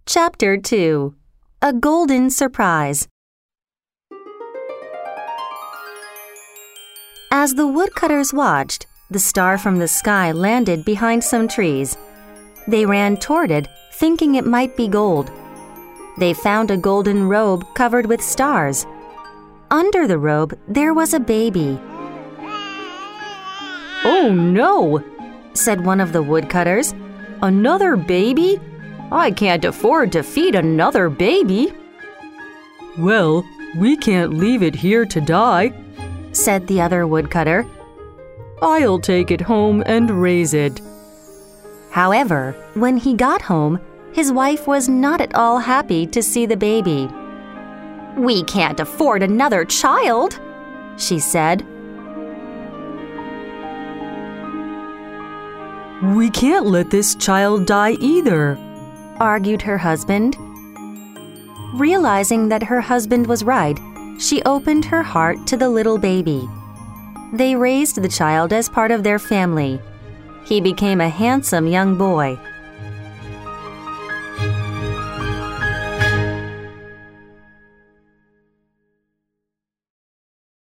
Chapter 2. A Golden Surprise. As the woodcutters watched, the star from the sky landed behind some trees. They ran toward it, thinking it might be gold. They found a golden robe covered with stars. Under the robe, there was a baby. "Oh no," said one of the woodcutters. "Another baby? I can't afford to feed another baby." "Well, we can't leave it here to die," said the other woodcutter. "I'll take it home and raise it." However, when he got home, his wife was not at all happy to see the baby. "We can't afford another child," she said. "We can't let this child die either," argued her husband. Realizing that her husband was right, she opened her heart to the little baby. They raised the child as part of their family. He became a handsome young boy.